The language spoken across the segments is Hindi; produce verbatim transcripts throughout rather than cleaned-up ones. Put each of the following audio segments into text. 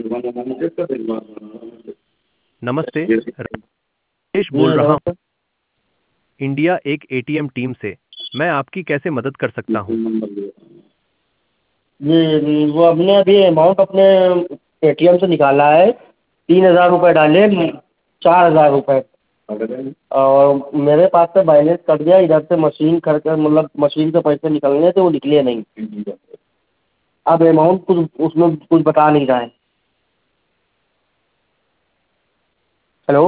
नमस्ते, राजेश जी बोल रहा हूँ नमस्ते। इंडिया एक एटीएम टीम से। मैं आपकी कैसे मदद कर सकता हूँ? जी वो हमने अभी अमाउंट अपने एटीएम से निकाला है, तीन हज़ार रुपये डाले, चार हज़ार रुपये, और मेरे पास से बैलेंस कट गया। इधर से मशीन कर कर मतलब मशीन से पैसे निकलने थे, वो निकले नहीं। अब अमाउंट कुछ उसमें कुछ बता नहीं रहा है। Hello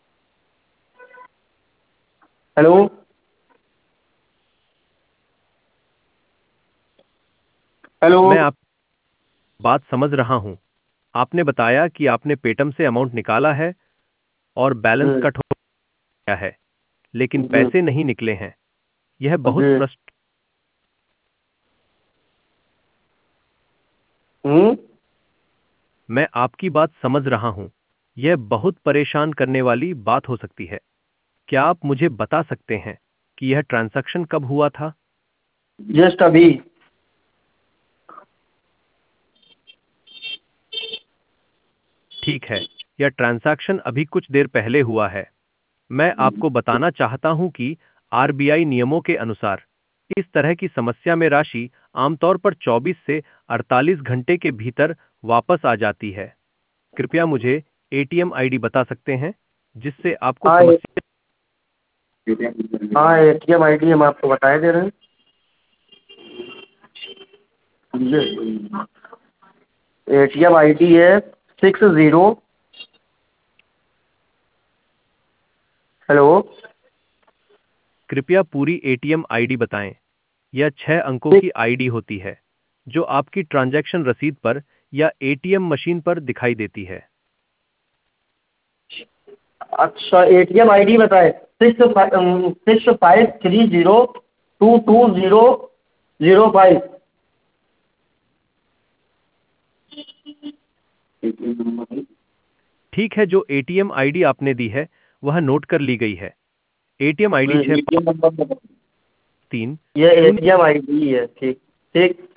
hello hello. मैं आप बात समझ रहा हूँ। आपने बताया कि आपने पेटीएम से अमाउंट निकाला है और बैलेंस जी कट हो गया है, लेकिन जी पैसे नहीं निकले हैं। यह बहुत जी। फ्रस्ट हम्म। मैं आपकी बात समझ रहा हूँ। यह बहुत परेशान करने वाली बात हो सकती है। क्या आप मुझे बता सकते हैं कि यह ट्रांजैक्शन कब हुआ था? जस्ट अभी। ठीक है, यह ट्रांजैक्शन अभी कुछ देर पहले हुआ है। मैं आपको बताना चाहता हूं कि आरबीआई नियमों के अनुसार इस तरह की समस्या में राशि आमतौर पर चौबीस से अड़तालीस घंटे के भीतर वापस आ जाती है। कृपया मुझे एटीएम आईडी बता सकते हैं जिससे आपको हाँ ए- समस्या। हाँ एटीएम आई डी हम आपको बताए दे रहे हैं। एटीएम आई डी है सिक्स ज़ीरो। हेलो। कृपया पूरी एटीएम आईडी बताएं। यह छह अंकों की आईडी होती है जो आपकी ट्रांजैक्शन रसीद पर या एटीएम मशीन पर दिखाई देती है। अच्छा एटीएम आई डी बताए, six six five three zero two two zero zero five. ठीक है, जो एटीएम आईडी आपने दी है वह नोट कर ली गई है। एटीएम आईडी छह पाँच एटीएम नंबर। तीन ये शून्य एटीएम आई डी है। ठीक ठीक।